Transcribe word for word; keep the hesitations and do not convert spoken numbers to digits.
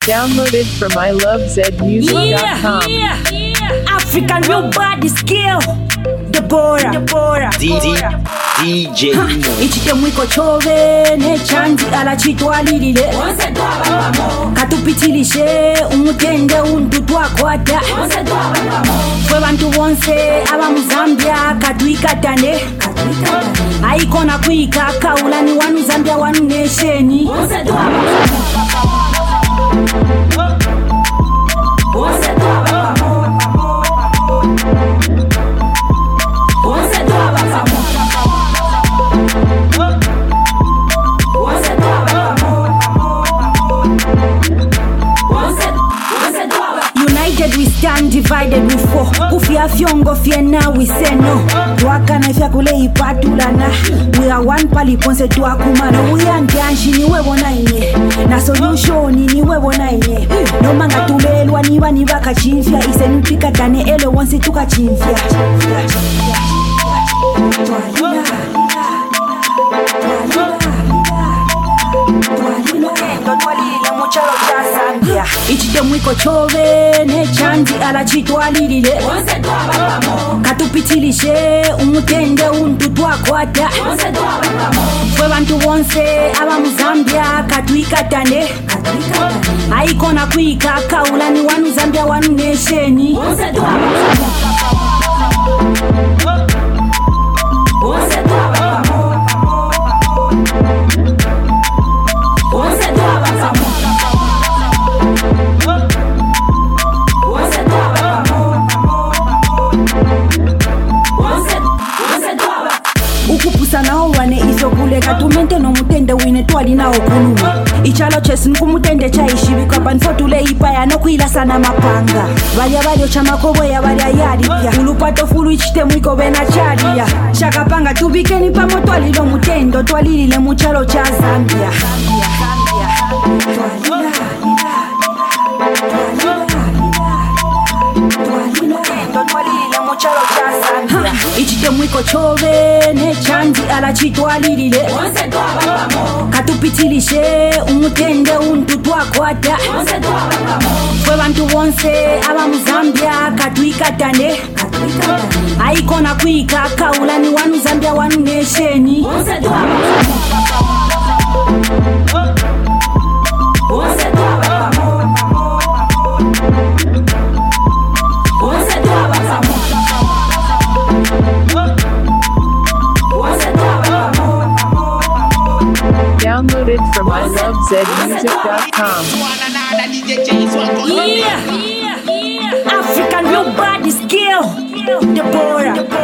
Downloaded from I love zed music dot com. Yeah, yeah. African real body skill. Deborah, Deborah, D D D J ichite mwiko chove ne chanzi ala chitwalilile katupitilishe umutende untu twakwata fwe bantu bonse aba muzambia katwikatane aikona kwika kaulani wanu zambia wanu nesheni United we stand, divided we fall. Kufia fyongo fie na we say no. Tuaka na fya kule ipatulana. We are one pali ponse tuakumana. We are ntianshi ni wewo na ine. Na solution ni wewo na ine. No manga tulelwa niwa niwa kachimfia. Ise nupika tane ele wansi tuka chimfia. Ichite mwiko chove ne chanzi ala chitwalilile katupitilishe umutende untu twakwata fwe bantu bonse aba muzambia katwikatane aikona kwika kaulani wanu zambia wanu nesheni ukupusa nao wane iso kule katumente no mutende wine twali nao kuluma ichalo chesi nkumutende chaishibika banfotule ipaya no kuila sana mapanga balya balyo chamakobo ya balya yalipya ulupato fulu ichite mwiko bena chalia shakapanga tubikeni pamo twalilo mutendo twalilile muchalo cha Zambia ichite mwiko chove ne chanzi ala chitwalilile katupitilishe umutende untu twakwata fwe bantu bonse aba muzambia katwikatane aikona kwika kaulani wanu zambia wanu nesheni Downloaded from I love zed music dot com. Yeah, yeah. African real body skill. Deborah.